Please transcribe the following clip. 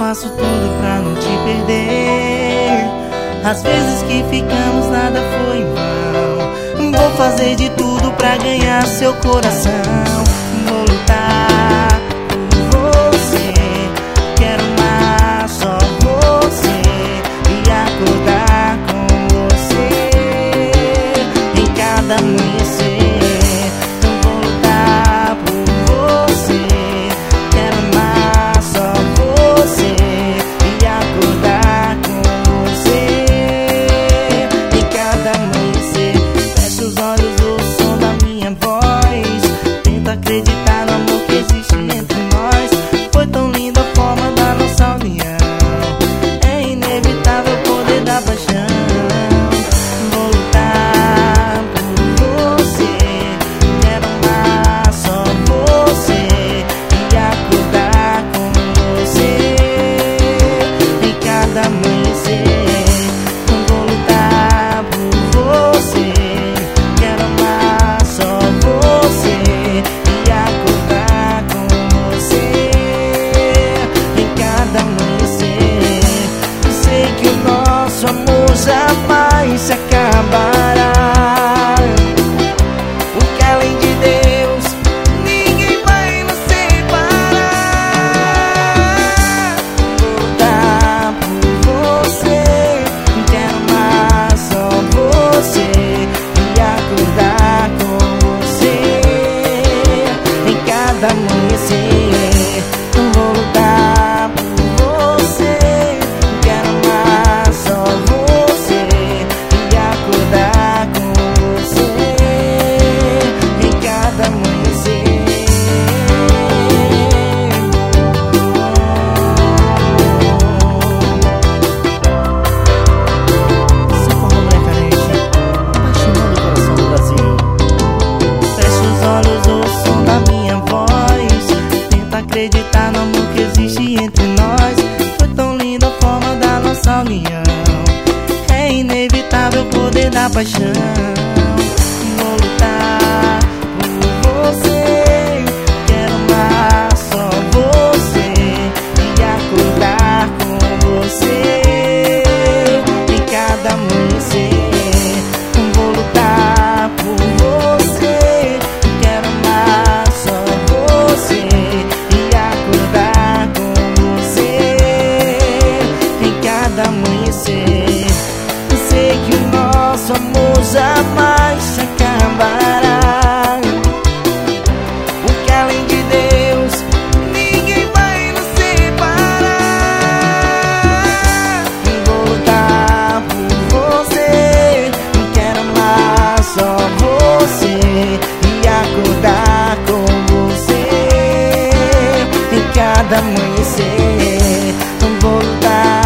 faço tudo pra não te perder. Às vezes que ficamos nada foi em vão. Vou fazer de tudo pra ganhar seu coração. Vou lutar por você, quero amar só você e acordar com você em cada amanhecer. Vou lutar por você, quero amar só você e acordar com você em cada amanhecer. Fecha os olhos, ouça o som da minha voz, tenta acreditar no amor que existe entre nós. Foi tão linda a forma da nossa união, é inevitável o poder da paixão. Vou lutar por você, quero amar só você e acordar com você em cada amanhecer. Vou lutar por você, quero amar só você e acordar com você em cada amanhecer. Eu sei que o nosso amor jamais se acabará, porque além de Deus ninguém vai nos separar. Vou lutar por você, quero amar só você e acordar com você em cada amanhecer. Vou lutar por você, quero amar só você e acordar com você em cada amanhecer. Essa forma mulher carente, apaixonando o coração do Brasil. Fecha os olhos, ouça o som da minha voz, tenta acreditar no amor que existe entre nós. Foi tão linda a forma da nossa união, é inevitável o poder da paixão. Vou lutar por você, quero amar só você e acordar com você em cada amanhecer. Vou lutar por você, quero amar só você e acordar com você em cada amanhecer. Eu sei que o nosso amor jamais se acabará, porque além de Deus ninguém vai nos separar. Vou lutar por você, quero amar só você e acordar com você em cada amanhecer. Vou lutar